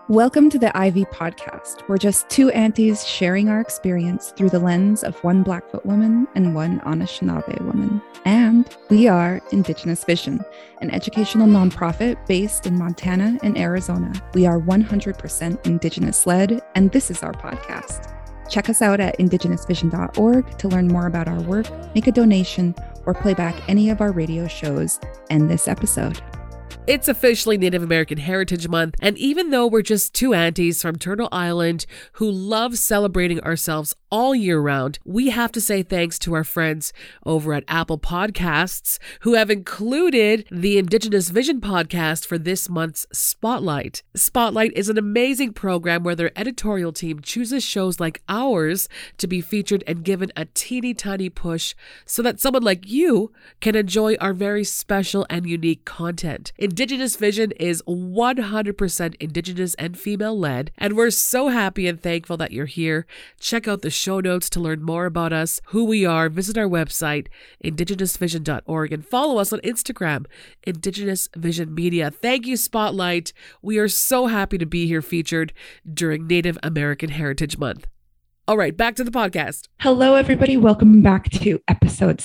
Welcome to the Ivy Podcast. We're just two aunties sharing our experience through the lens of one Blackfoot woman and one Anishinaabe woman. And we are Indigenous Vision, an educational nonprofit based in Montana and Arizona. We are 100% Indigenous-led, and this is our podcast. Check us out at indigenousvision.org to learn more about our work, make a donation, or play back any of our radio shows and this episode. It's officially Native American Heritage Month, and even though we're just two aunties from Turtle Island who love celebrating ourselves all year round, we have to say thanks to our friends over at Apple Podcasts who have included the Indigenous Vision podcast for this month's Spotlight. Spotlight is an amazing program where their editorial team chooses shows like ours to be featured and given a teeny tiny push so that someone like you can enjoy our very special and unique content. Indigenous Vision is 100% Indigenous and female-led, and we're so happy and thankful that you're here. Check out the show notes to learn more about us, who we are. Visit our website, indigenousvision.org, and follow us on Instagram, Indigenous Vision Media. Thank you, Spotlight. We are so happy to be here featured during Native American Heritage Month. All right, back to the podcast. Hello, everybody. Welcome back to episode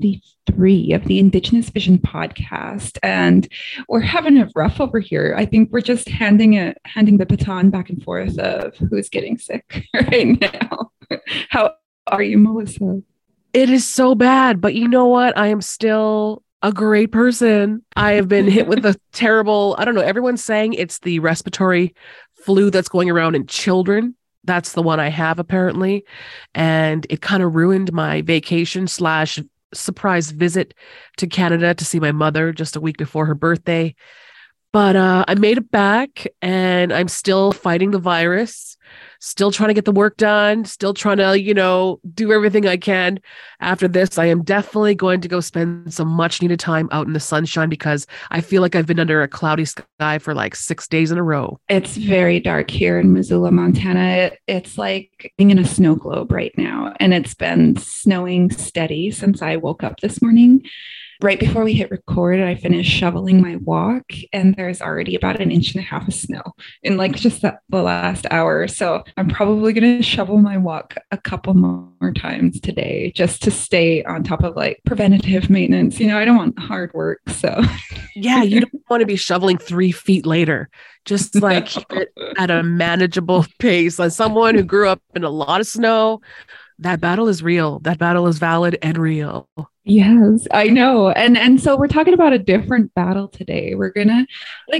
73 of the Indigenous Vision podcast. And we're having it rough over here. I think we're just handing the baton back and forth of who's getting sick right now. How are you, Melissa? It is so bad, but you know what? I am still a great person. I have been hit with a terrible, I don't know, everyone's saying it's the respiratory flu that's going around in children. That's the one I have apparently. And it kind of ruined my vacation / surprise visit to Canada to see my mother just a week before her birthday. But I made it back and I'm still fighting the virus, still trying to get the work done, still trying to, do everything I can. After this, I am definitely going to go spend some much needed time out in the sunshine because I feel like I've been under a cloudy sky for like 6 days in a row. It's very dark here in Missoula, Montana. It's like being in a snow globe right now. And it's been snowing steady since I woke up this morning. Right before we hit record, I finished shoveling my walk and there's already about 1.5 inches of snow in like just the last hour. So I'm probably going to shovel my walk a couple more times today just to stay on top of like preventative maintenance. I don't want hard work. So yeah, you don't want to be shoveling 3 feet later. Just like keep it at a manageable pace. As someone who grew up in a lot of snow, that battle is real. That battle is valid and real. Yes, I know. And so we're talking about a different battle today. We're going to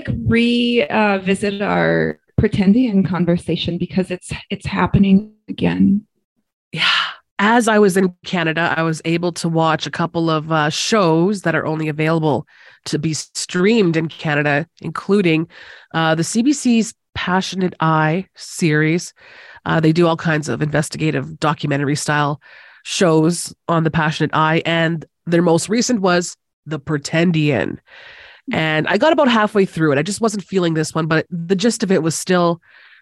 revisit our Pretendian conversation because it's happening again. Yeah. As I was in Canada, I was able to watch a couple of shows that are only available to be streamed in Canada, including the CBC's Passionate Eye series. They do all kinds of investigative documentary style shows on the Passionate Eye, and their most recent was The Pretendian. And I got about halfway through it. I just wasn't feeling this one, but the gist of it was still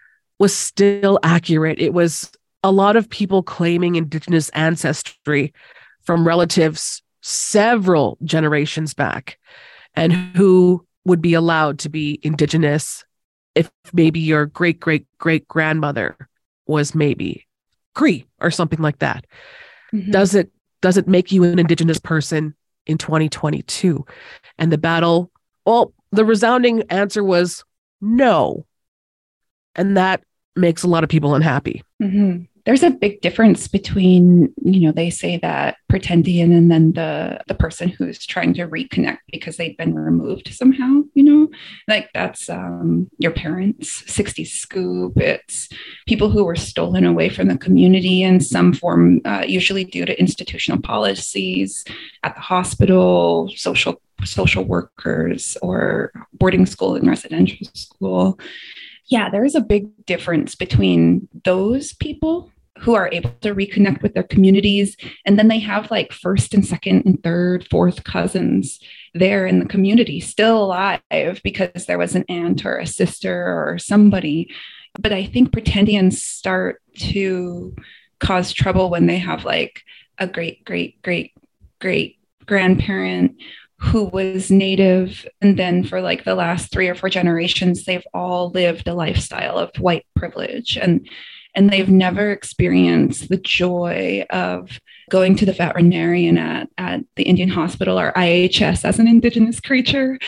accurate. It was a lot of people claiming Indigenous ancestry from relatives several generations back, and who would be allowed to be Indigenous if maybe your great-great-great-grandmother was maybe Cree or something like that. Mm-hmm. Does it make you an Indigenous person in 2022? And the resounding answer was no. And that makes a lot of people unhappy. Mm-hmm. There's a big difference between, they say that Pretendian and then the person who's trying to reconnect because they've been removed somehow, like that's your parents, 60s scoop. It's people who were stolen away from the community in some form, usually due to institutional policies at the hospital, social workers, or boarding school and residential school. Yeah, there is a big difference between those people who are able to reconnect with their communities. And then they have like first and second and third, fourth cousins there in the community still alive because there was an aunt or a sister or somebody. But I think Pretendians start to cause trouble when they have like a great grandparent who was native. And then for like the last 3 or 4 generations, they've all lived a lifestyle of white privilege. And they've never experienced the joy of going to the veterinarian at the Indian Hospital or IHS as an Indigenous creature.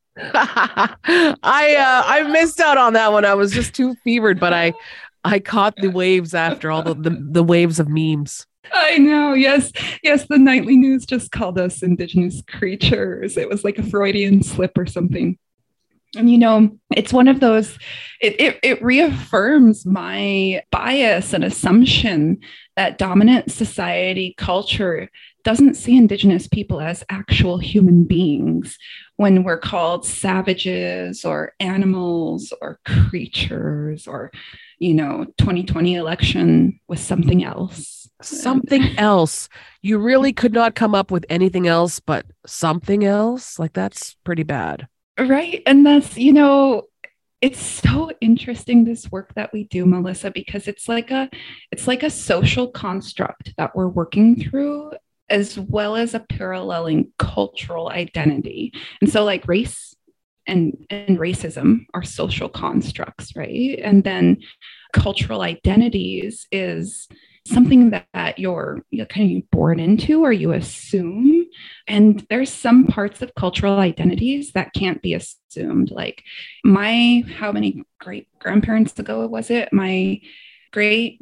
I missed out on that one. I was just too fevered, but I caught the waves after all the waves of memes. I know. Yes. Yes. The nightly news just called us Indigenous creatures. It was like a Freudian slip or something. And, it's one of those, it reaffirms my bias and assumption that dominant society culture doesn't see Indigenous people as actual human beings when we're called savages or animals or creatures, or, 2020 election was something else. Something else. You really could not come up with anything else but something else? Like, that's pretty bad. Right. And that's, it's so interesting, this work that we do, Melissa, because it's like a social construct that we're working through, as well as a paralleling cultural identity. And so like race and racism are social constructs, right? And then cultural identities is something that you're kind of born into or you assume. And there's some parts of cultural identities that can't be assumed. Like how many great grandparents ago was it? My great,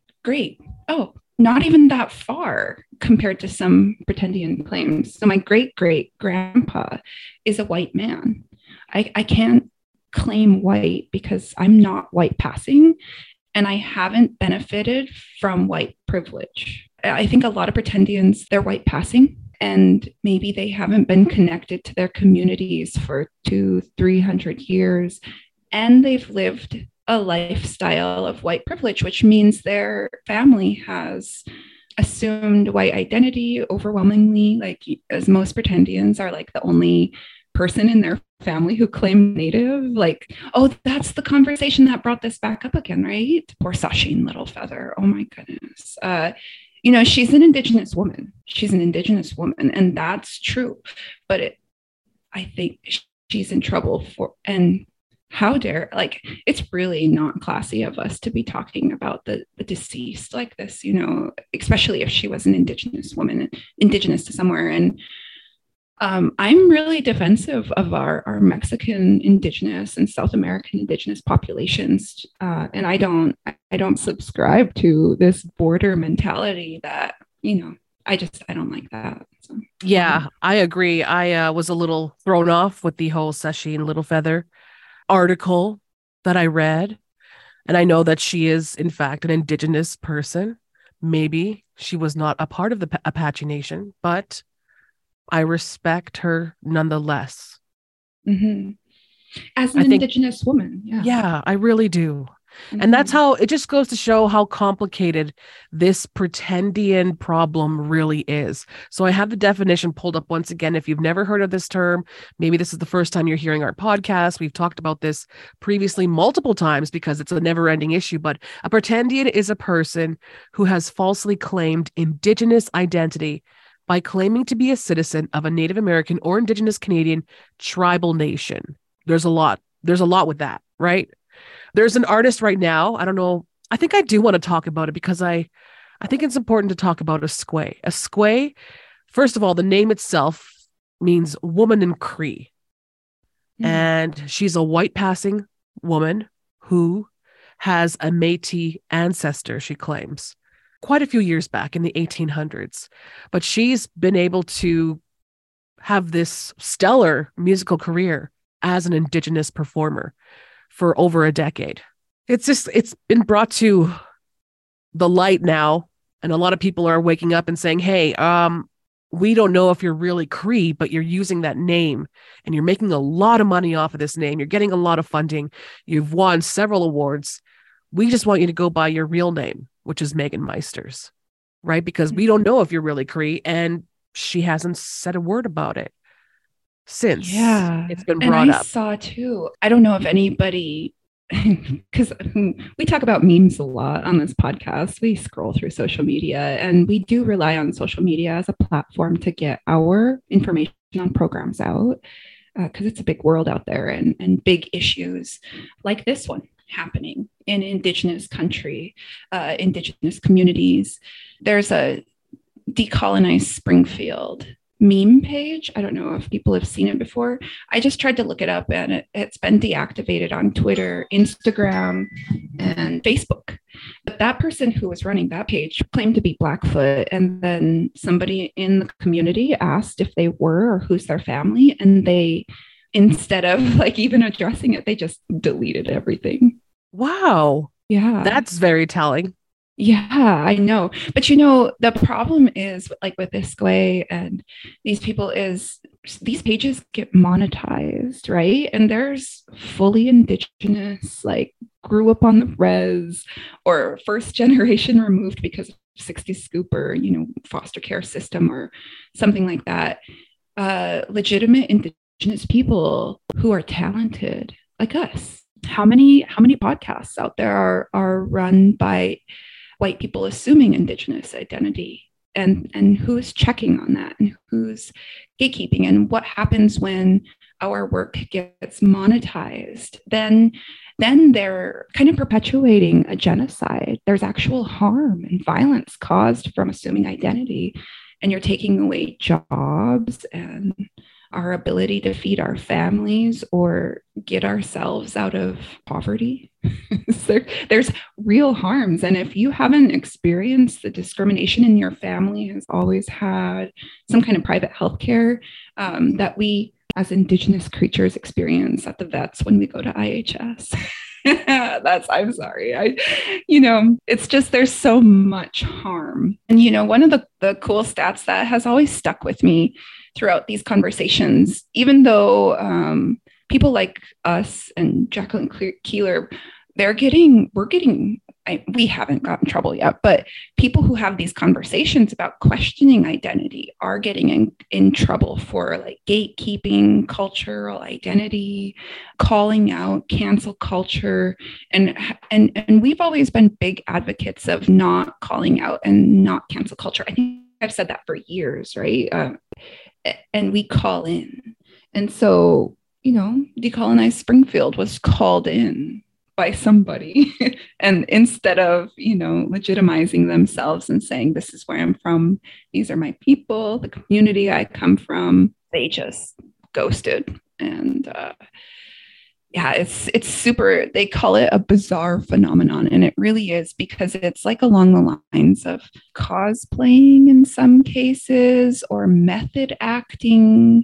oh, not even that far compared to some pretendian claims. So my great grandpa is a white man. I can't claim white because I'm not white passing. And I haven't benefited from white privilege. I think a lot of pretendians, they're white passing, and maybe they haven't been connected to their communities for 200-300 years. And they've lived a lifestyle of white privilege, which means their family has assumed white identity overwhelmingly. Like, as most pretendians are like the only person in their family who claim native, like, oh, that's the conversation that brought this back up again, right? Poor Sasheen Littlefeather. Oh my goodness. She's an Indigenous woman. And that's true. But I think she's in trouble and how dare, like, it's really not classy of us to be talking about the deceased like this, especially if she was an Indigenous woman, Indigenous to somewhere. And I'm really defensive of our Mexican Indigenous and South American Indigenous populations, and I don't subscribe to this border mentality that I don't like that. So. Yeah, I agree. I was a little thrown off with the whole Sasheen Littlefeather article that I read, and I know that she is in fact an Indigenous person. Maybe she was not a part of the Apache Nation, but I respect her nonetheless. Mm-hmm. As an Indigenous woman. Yeah. Yeah, I really do. Mm-hmm. And that's how it just goes to show how complicated this pretendian problem really is. So I have the definition pulled up once again. If you've never heard of this term, maybe this is the first time you're hearing our podcast. We've talked about this previously multiple times because it's a never-ending issue. But a pretendian is a person who has falsely claimed Indigenous identity by claiming to be a citizen of a Native American or Indigenous Canadian tribal nation. There's a lot with that, right? There's an artist right now. I don't know. I think I do want to talk about it because I think it's important to talk about Askway. Askway, first of all, the name itself means woman in Cree. Mm. And she's a white passing woman who has a Métis ancestor, she claims, quite a few years back in the 1800s. But she's been able to have this stellar musical career as an Indigenous performer for over a decade. It's been brought to the light now. And a lot of people are waking up and saying, hey, we don't know if you're really Cree, but you're using that name and you're making a lot of money off of this name. You're getting a lot of funding. You've won several awards. We just want you to go by your real name, which is Megan Meisters, right? Because we don't know if you're really Cree, and she hasn't said a word about it since it's been brought up. I saw too. I don't know if anybody, because we talk about memes a lot on this podcast. We scroll through social media, and we do rely on social media as a platform to get our information on programs out because it's a big world out there and big issues like this one happening in Indigenous country, Indigenous communities. There's a Decolonize Springfield meme page. I don't know if people have seen it before. I just tried to look it up and it's been deactivated on Twitter, Instagram, and Facebook. But that person who was running that page claimed to be Blackfoot. And then somebody in the community asked if they were or who's their family. And they, instead of like even addressing it, they just deleted everything. Wow. Yeah. That's very telling. Yeah, I know. But you know, the problem is like with Iskwē and these people is these pages get monetized, right? And there's fully Indigenous, like grew up on the res or first generation removed because of 60 scoop or, you know, foster care system or something like that. Legitimate Indigenous people who are talented like us. How many podcasts out there are run by white people assuming Indigenous identity, and who's checking on that, and who's gatekeeping, and what happens when our work gets monetized? Then they're kind of perpetuating a genocide. There's actual harm and violence caused from assuming identity, and you're taking away jobs and our ability to feed our families or get ourselves out of poverty. There's real harms. And if you haven't experienced the discrimination in your family has always had some kind of private health care that we as Indigenous creatures experience at the vets when we go to IHS. I'm sorry. It's just, there's so much harm. And, one of the cool stats that has always stuck with me throughout these conversations, even though people like us and Jacqueline Keeler, we haven't gotten in trouble yet, but people who have these conversations about questioning identity are getting in trouble for like gatekeeping, cultural identity, calling out, cancel culture. And we've always been big advocates of not calling out and not cancel culture. I think I've said that for years, right? And we call in. And so, Decolonize Springfield was called in by somebody. And instead of, legitimizing themselves and saying, this is where I'm from, these are my people, the community I come from, they just ghosted. And it's super, they call it a bizarre phenomenon. And it really is, because it's like along the lines of cosplaying in some cases, or method acting,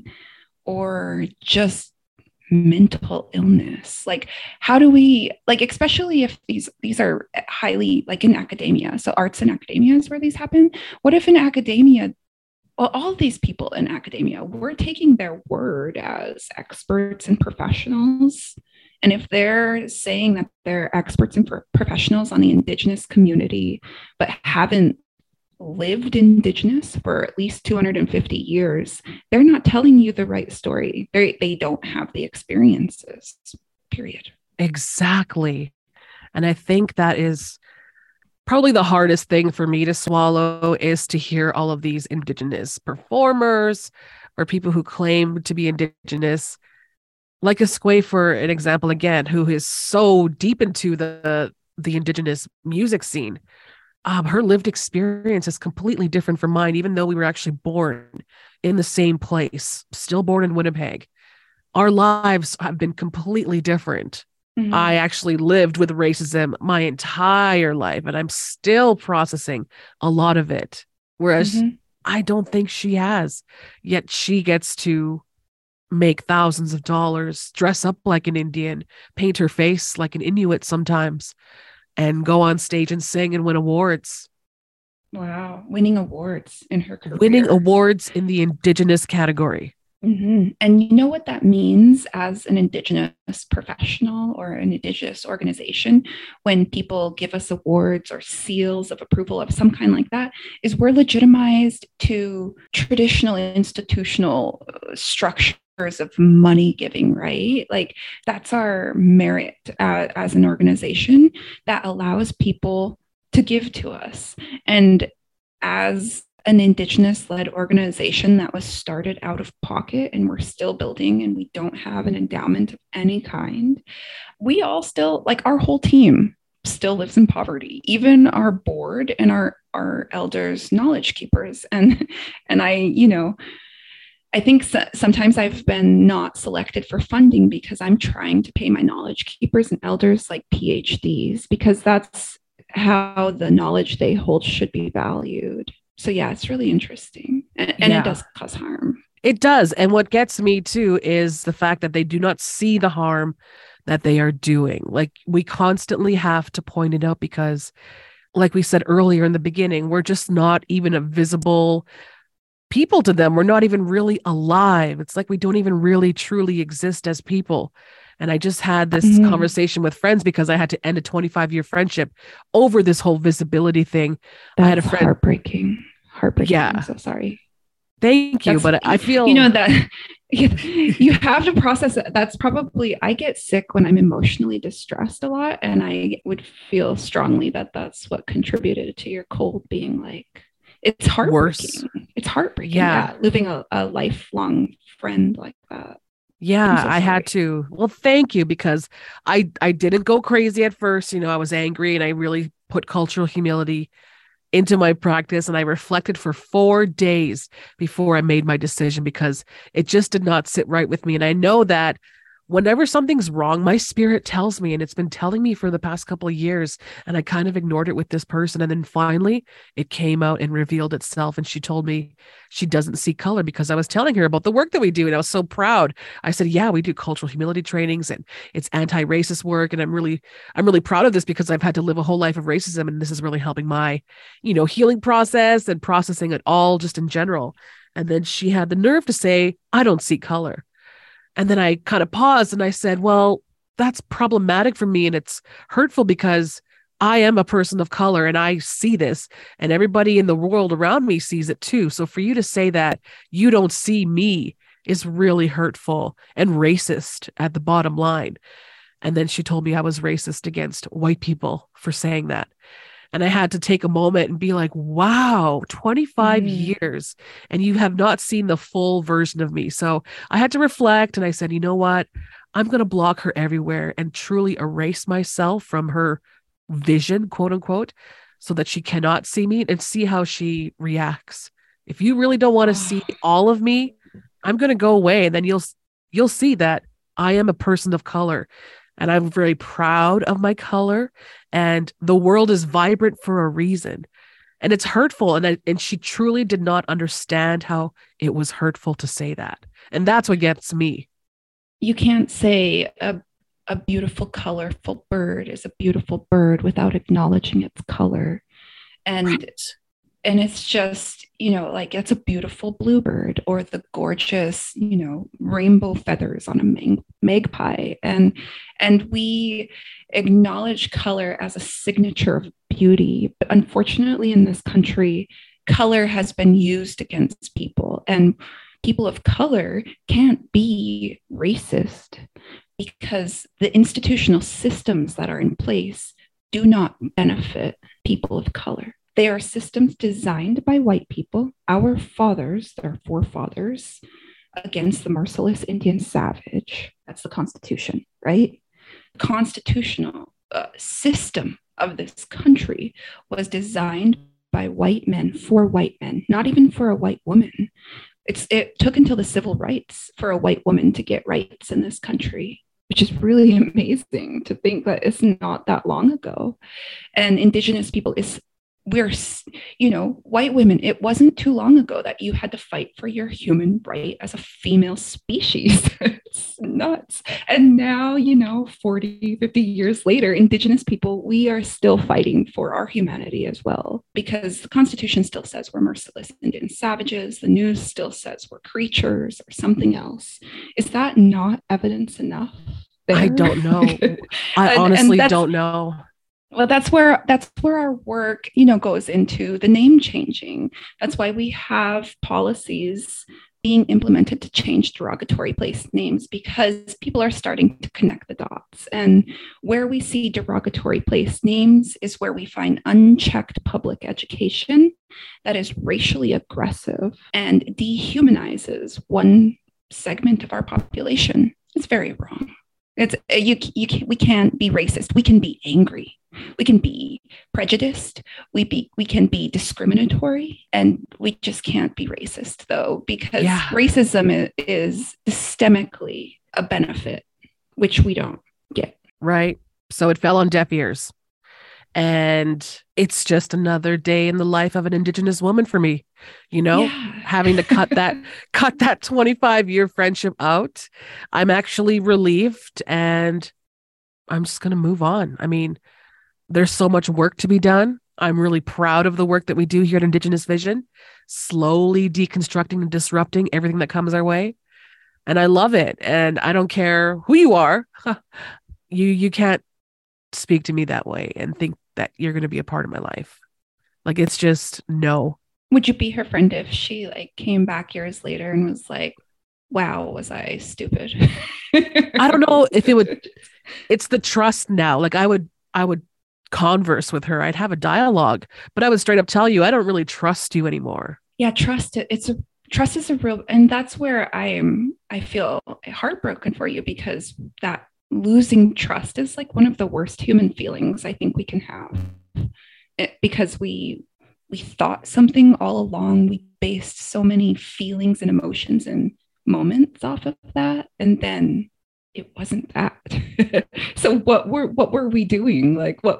or just mental illness. Like, how do we, like, especially if these are highly, like in academia, so arts and academia is where these happen. What if in academia, well, all of these people in academia, we're taking their word as experts and professionals. And if they're saying that they're experts and professionals on the Indigenous community, but haven't lived Indigenous for at least 250 years, they're not telling you the right story. They don't have the experiences, period. Exactly. And I think that is probably the hardest thing for me to swallow, is to hear all of these Indigenous performers or people who claim to be Indigenous, like Iskwē, for an example, again, who is so deep into the Indigenous music scene. Her lived experience is completely different from mine, even though we were actually born in the same place, still born in Winnipeg. Our lives have been completely different. Mm-hmm. I actually lived with racism my entire life, and I'm still processing a lot of it. Whereas I don't think she has. Yet she gets to make thousands of dollars, dress up like an Indian, paint her face like an Inuit sometimes, and go on stage and sing and win awards. Wow. Winning awards in her career. Winning awards in the Indigenous category. Mm-hmm. And you know what that means as an Indigenous professional or an Indigenous organization, when people give us awards or seals of approval of some kind like that, is we're legitimized to traditional institutional structures of money giving, right? Like, that's our merit as an organization that allows people to give to us. And as an Indigenous-led organization that was started out of pocket, and we're still building, and we don't have an endowment of any kind. We all still, like, our whole team still lives in poverty, even our board and our elders, knowledge keepers. And I think sometimes I've been not selected for funding because I'm trying to pay my knowledge keepers and elders like PhDs, because that's how the knowledge they hold should be valued. So yeah, it's really interesting. And it does cause harm. It does. And what gets me too is the fact that they do not see the harm that they are doing. Like, we constantly have to point it out because, like we said earlier in the beginning, we're just not even a visible people to them. We're not even really alive. It's like we don't even really truly exist as people. And I just had this conversation with friends because I had to end a 25-year friendship over this whole visibility thing. That's I had a friend. Heartbreaking. Yeah. I'm so sorry. Thank you. But I feel, that you have to process it. That's probably, I get sick when I'm emotionally distressed a lot. And I would feel strongly that that's what contributed to your cold being like, it's heartbreaking. Worse. It's heartbreaking. Yeah. Losing a lifelong friend like that. Yeah, I had to. Well, thank you, because I didn't go crazy at first. I was angry, and I really put cultural humility into my practice, and I reflected for 4 days before I made my decision, because it just did not sit right with me. And I know that whenever something's wrong, my spirit tells me, and it's been telling me for the past couple of years, and I kind of ignored it with this person. And then finally it came out and revealed itself. And she told me she doesn't see color, because I was telling her about the work that we do. And I was so proud. I said, yeah, we do cultural humility trainings, and it's anti-racist work. And I'm really proud of this, because I've had to live a whole life of racism. And this is really helping my, healing process and processing it all just in general. And then she had the nerve to say, I don't see color. And then I kind of paused and I said, well, that's problematic for me. And it's hurtful because I am a person of color and I see this, and everybody in the world around me sees it too. So for you to say that you don't see me is really hurtful and racist at the bottom line. And then she told me I was racist against white people for saying that. And I had to take a moment and be like, wow, 25 years, and you have not seen the full version of me. So I had to reflect, and I said, you know what? I'm going to block her everywhere and truly erase myself from her vision, quote unquote, so that she cannot see me, and see how she reacts. If you really don't want to see all of me, I'm going to go away, and then you'll see that I am a person of color. And I'm very proud of my color, and the world is vibrant for a reason. And it's hurtful. And she truly did not understand how it was hurtful to say that. And that's what gets me. You can't say a beautiful, colorful bird is a beautiful bird without acknowledging its color. And right. And it's just, like, it's a beautiful bluebird, or the gorgeous, rainbow feathers on a magpie. And we acknowledge color as a signature of beauty. But unfortunately, in this country, color has been used against people, and people of color can't be racist because the institutional systems that are in place do not benefit people of color. They are systems designed by white people, our fathers, our forefathers, against the merciless Indian savage. That's the Constitution, right? The constitutional system of this country was designed by white men for white men, not even for a white woman. It took until the civil rights for a white woman to get rights in this country, which is really amazing to think that it's not that long ago. And Indigenous people white women, it wasn't too long ago that you had to fight for your human right as a female species. It's nuts. And now, 40, 50 years later, Indigenous people, we are still fighting for our humanity as well, because the Constitution still says we're merciless Indian savages. The news still says we're creatures or something else. Is that not evidence enough there? I don't know. I honestly don't know. Well, that's where our work, goes into the name changing. That's why we have policies being implemented to change derogatory place names because people are starting to connect the dots. And where we see derogatory place names is where we find unchecked public education that is racially aggressive and dehumanizes one segment of our population. It's very wrong. We can't be racist. We can be angry. We can be prejudiced. We can be discriminatory, and we just can't be racist, though, because racism is systemically a benefit, which we don't get. Right. So it fell on deaf ears. And it's just another day in the life of an Indigenous woman for me, having to cut that 25-year friendship out. I'm actually relieved, and I'm just going to move on. I mean, there's so much work to be done. I'm really proud of the work that we do here at Indigenous Vision, slowly deconstructing and disrupting everything that comes our way. And I love it. And I don't care who you are. You can't speak to me that way and think that you're going to be a part of my life. Like, it's just no. Would you be her friend if she came back years later and was like, wow, was I stupid? I don't know if it's the trust now. Like, I would converse with her. I'd have a dialogue, but I would straight up tell you, I don't really trust you anymore. Yeah. Trust is a real, and that's where I feel heartbroken for you, because that losing trust is one of the worst human feelings I think we can have, because we thought something all along. We based so many feelings and emotions and moments off of that, and then it wasn't that. So what were we doing? What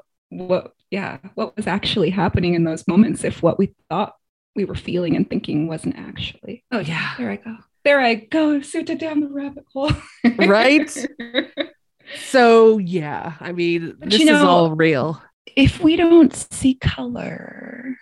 was actually happening in those moments if what we thought we were feeling and thinking wasn't actually? Oh yeah, there I go, suited down the rabbit hole. Right. So yeah, I mean, this is all real. If we don't see color,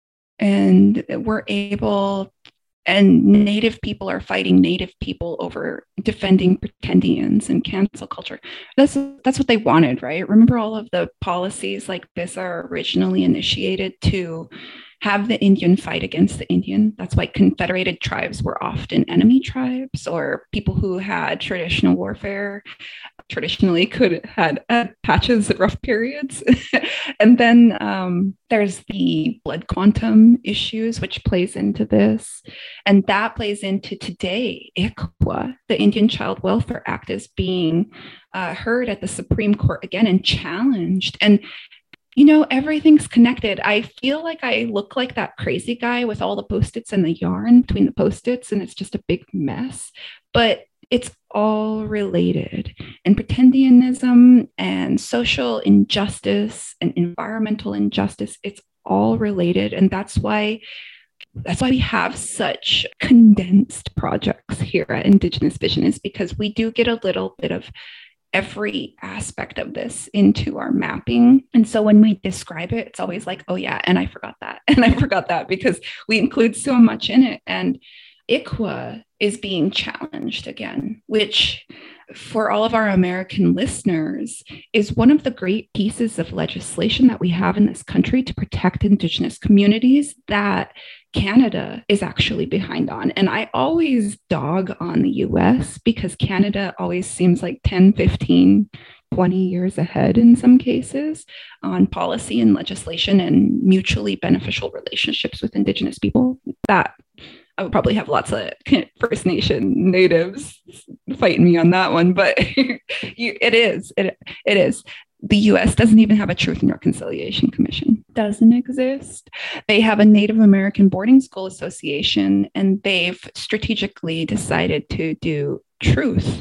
and we're able, and Native people are fighting Native people over defending pretendians and cancel culture. That's what they wanted, right? Remember, all of the policies like this are originally initiated to have the Indian fight against the Indian. That's why confederated tribes were often enemy tribes, or people who had traditional warfare traditionally had patches of rough periods. And then there's the blood quantum issues, which plays into this. And that plays into today, ICWA, the Indian Child Welfare Act, is being heard at the Supreme Court again and challenged. And everything's connected. I feel like I look like that crazy guy with all the Post-its and the yarn between the Post-its, and it's just a big mess. But it's all related. And pretendianism and social injustice and environmental injustice, it's all related. And that's why we have such condensed projects here at Indigenous Vision, is because we do get a little bit of every aspect of this into our mapping. And so when we describe it, it's always like, oh yeah, and I forgot that, and I forgot that, because we include so much in it. And ICWA is being challenged again, which for all of our American listeners is one of the great pieces of legislation that we have in this country to protect Indigenous communities that Canada is actually behind on. And I always dog on the US because Canada always seems like 10, 15, 20 years ahead in some cases on policy and legislation and mutually beneficial relationships with Indigenous people. That I would probably have lots of First Nation natives fighting me on that one, but it is. The US doesn't even have a Truth and Reconciliation Commission. Doesn't exist. They have a Native American Boarding School Association, and they've strategically decided to do truth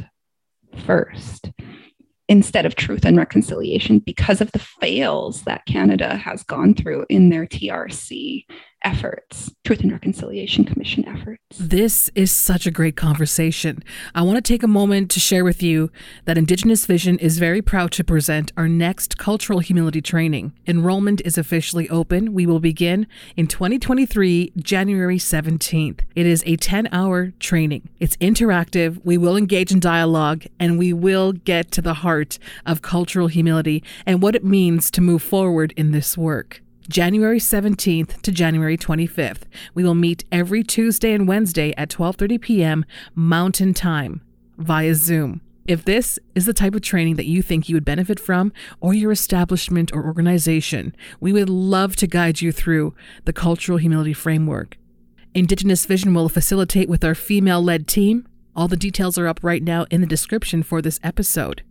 first instead of Truth and Reconciliation because of the fails that Canada has gone through in their TRC efforts, Truth and Reconciliation Commission efforts. This is such a great conversation. I want to take a moment to share with you that Indigenous Vision is very proud to present our next cultural humility training. Enrollment is officially open. We will begin in 2023, January 17th. It is a 10-hour training. It's interactive. We will engage in dialogue, and we will get to the heart of cultural humility and what it means to move forward in this work. January 17th to January 25th. We will meet every Tuesday and Wednesday at 12:30 p.m. Mountain Time via Zoom. If this is the type of training that you think you would benefit from, or your establishment or organization, we would love to guide you through the Cultural Humility Framework. Indigenous Vision will facilitate with our female-led team. All the details are up right now in the description for this episode.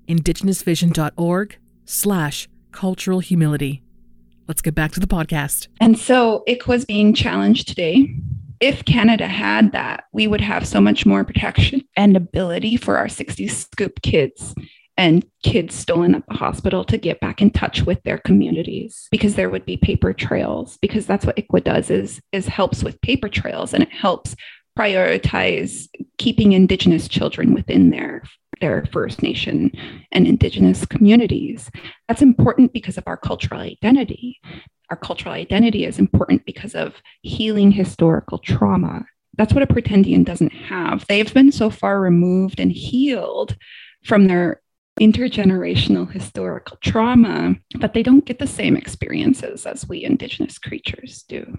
indigenousvision.org/cultural humility. Let's get back to the podcast. And so ICWA is being challenged today. If Canada had that, we would have so much more protection and ability for our 60 Scoop kids and kids stolen at the hospital to get back in touch with their communities, because there would be paper trails, because that's what ICWA does is helps with paper trails, and it helps prioritize keeping Indigenous children within their First Nation and Indigenous communities. That's important because of our cultural identity. Our cultural identity is important because of healing historical trauma. That's what a pretendian doesn't have. They've been so far removed and healed from their intergenerational historical trauma, but they don't get the same experiences as we Indigenous creatures do.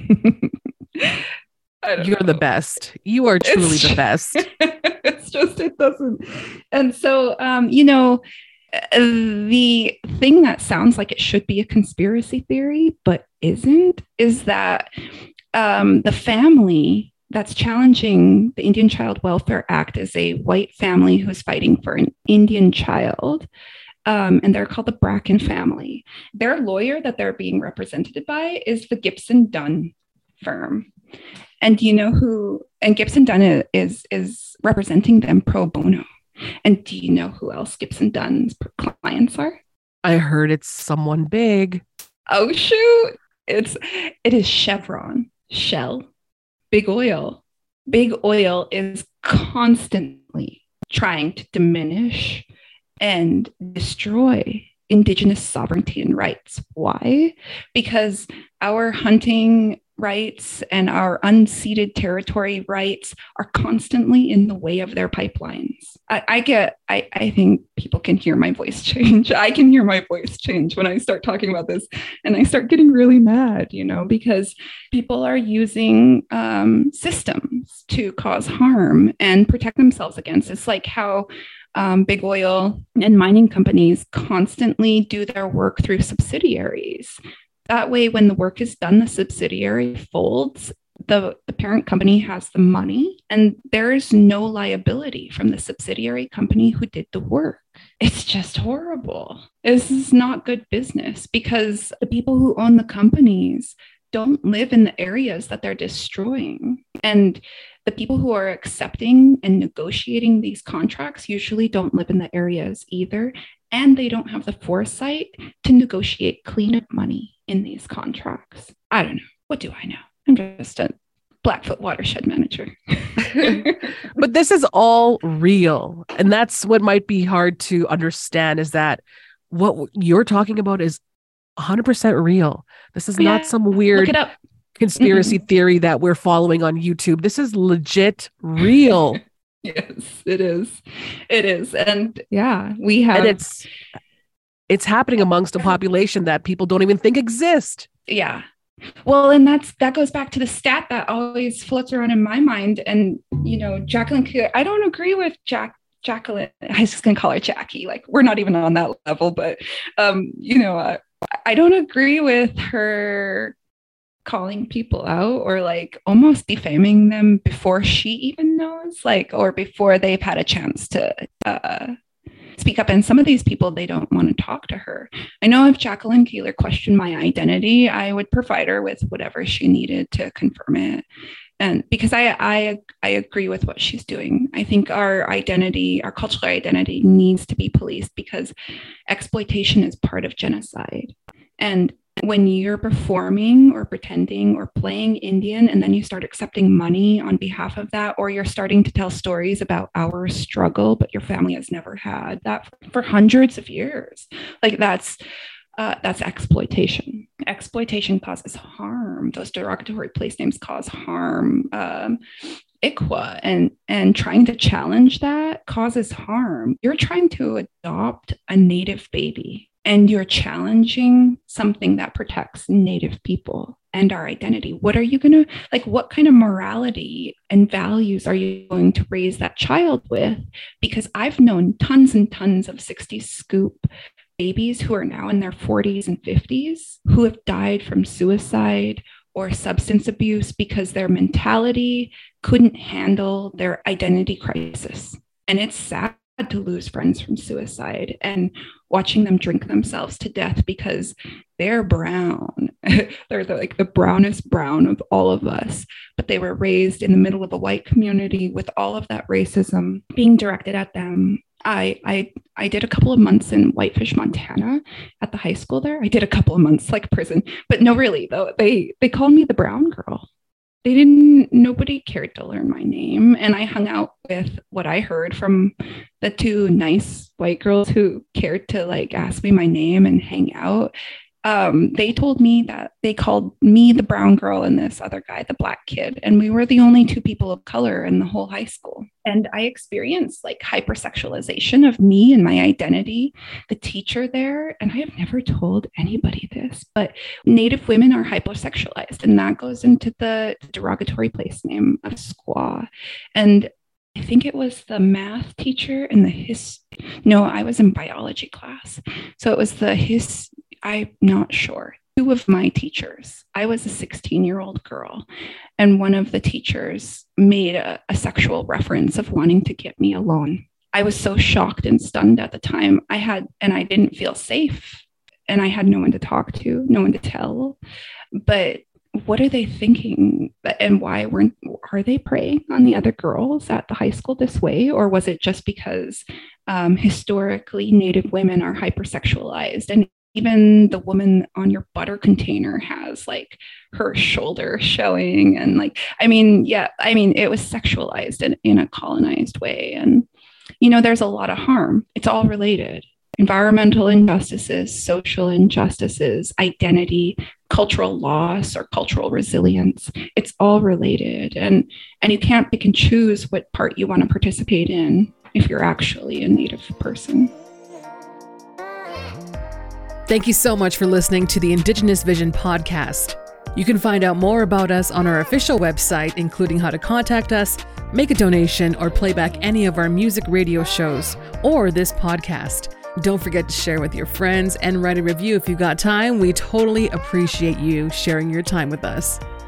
You're the best. You are truly the best. It's just, it doesn't. And so, the thing that sounds like it should be a conspiracy theory, but isn't, is that the family that's challenging the Indian Child Welfare Act is a white family who's fighting for an Indian child. And they're called the Bracken family. Their lawyer that they're being represented by is the Gibson Dunn firm. And do you know who? And Gibson Dunn is representing them pro bono. And do you know who else Gibson Dunn's clients are? I heard it's someone big. Oh shoot! It is Chevron, Shell, Big Oil. Big Oil is constantly trying to diminish and destroy Indigenous sovereignty and rights. Why? Because our hunting rights and our unceded territory rights are constantly in the way of their pipelines. I think people can hear my voice change. I can hear my voice change when I start talking about this, and I start getting really mad, because people are using systems to cause harm and protect themselves against. It's like how big oil and mining companies constantly do their work through subsidiaries. That way, when the work is done, the subsidiary folds, the parent company has the money, and there is no liability from the subsidiary company who did the work. It's just horrible. This is not good business, because the people who own the companies don't live in the areas that they're destroying. And the people who are accepting and negotiating these contracts usually don't live in the areas either. And they don't have the foresight to negotiate cleanup money in these contracts. I don't know. What do I know? I'm just a Blackfoot watershed manager. But this is all real. And that's what might be hard to understand, is that what you're talking about is 100% real. This is not some weird conspiracy theory that we're following on YouTube. This is legit real. Yes, it is. It is. And yeah, we have. And it's happening amongst a population that people don't even think exist. Yeah. Well, and that goes back to the stat that always floats around in my mind. And, Jacqueline, I don't agree with Jacqueline. I was just going to call her Jackie. Like, we're not even on that level, but, I don't agree with her calling people out or like almost defaming them before she even knows, or before they've had a chance to speak up. And some of these people, they don't want to talk to her. I know if Jacqueline Keeler questioned my identity, I would provide her with whatever she needed to confirm it. And because I agree with what she's doing. I think our identity, our cultural identity, needs to be policed, because exploitation is part of genocide. And when you're performing or pretending or playing Indian, and then you start accepting money on behalf of that, or you're starting to tell stories about our struggle, but your family has never had that for hundreds of years, that's exploitation. Exploitation causes harm. Those derogatory place names cause harm. ICWA and trying to challenge that causes harm. You're trying to adopt a Native baby, and you're challenging something that protects Native people and our identity. What are you going to, like, what kind of morality and values are you going to raise that child with? Because I've known tons and tons of 60s scoop babies who are now in their 40s and 50s who have died from suicide or substance abuse because their mentality couldn't handle their identity crisis. And it's sad to lose friends from suicide and watching them drink themselves to death because they're brown. They're like the brownest brown of all of us, but they were raised in the middle of a white community with all of that racism being directed at them. I did a couple of months in Whitefish, Montana at the high school there. I did a couple of months, like prison, but no, really though, they called me the brown girl. Nobody cared to learn my name. And I hung out with what I heard from the two nice white girls who cared to like ask me my name and hang out. They told me that they called me the brown girl and this other guy, the black kid. And we were the only two people of color in the whole high school. And I experienced like hypersexualization of me and my identity, the teacher there. And I have never told anybody this, but Native women are hypersexualized. And that goes into the derogatory place name of squaw. And I think it was the math teacher and I was in biology class. So it was I'm not sure. Two of my teachers, I was a 16-year-old girl, and one of the teachers made a sexual reference of wanting to get me alone. I was so shocked and stunned at the time. I didn't feel safe, and I had no one to talk to, no one to tell. But what are they thinking? And why are they preying on the other girls at the high school this way? Or was it just because historically Native women are hypersexualized, and even the woman on your butter container has like her shoulder showing, and like, it was sexualized in a colonized way. And, there's a lot of harm. It's all related. Environmental injustices, social injustices, identity, cultural loss or cultural resilience. It's all related. And you can't pick and choose what part you want to participate in if you're actually a Native person. Thank you so much for listening to the Indigenous Vision podcast. You can find out more about us on our official website, including how to contact us, make a donation, or play back any of our music radio shows or this podcast. Don't forget to share with your friends and write a review if you've got time. We totally appreciate you sharing your time with us.